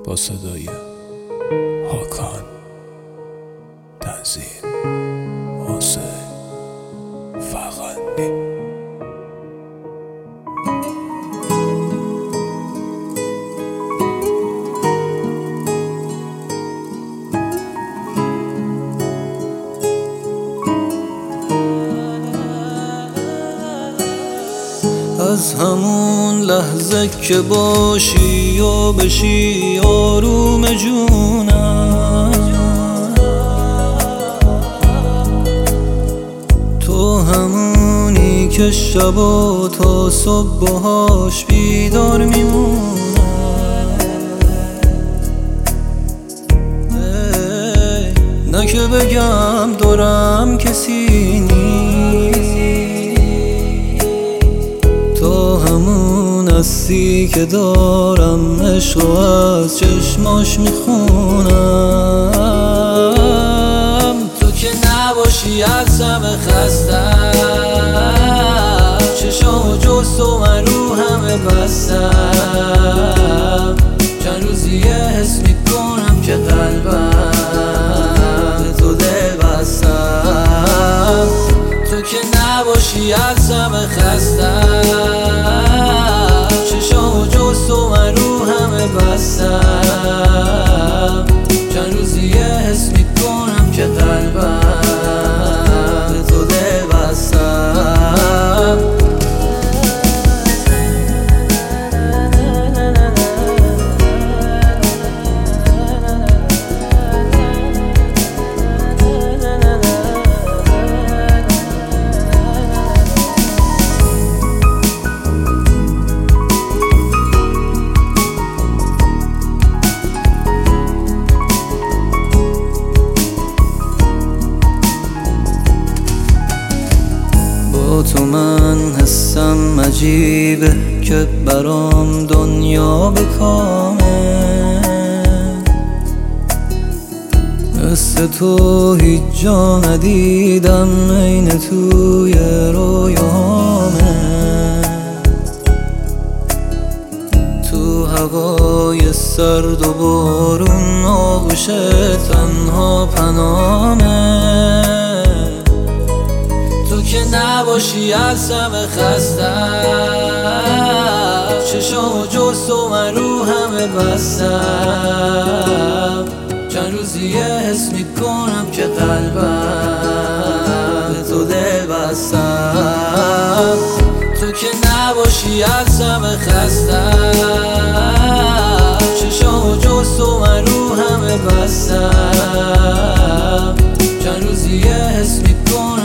با صدای هاکان، تنظیم حسین فغانی. از همون لحظه که باشی و بشی آروم جونم، تو همونی که شبا تا صبح باهاش بیدار میمونم. نه که بگم دورم کسی نیست، تو همون هستی که دارم عشق و از چشماش میخونم. تو که نباشی از همه خستم، چشام جز تو من رو همه بستم. چند روزی حس میکنم که قلبم به تو دل بستم. تو که نباشی از همه خستم، چشام جز تو من رو همه بستم. چند روزی حس میکنم که قلبم به تو دل بستم. تو من حسم عجیبه که برام دنیا به کامه، مثل تو هیچ جا ندیدم عین توی رویامه. تو هوای سرد و بارون آغوش تنها پنامه. تو که نباشی از همه خستم، چشام جز تو من رو همه بستم. چند روزی حس میکنم که قلبم به تو دل بستم. تو که نباشی از همه خستم، چشام جز تو من رو همه بستم. چند روزی حس میکنم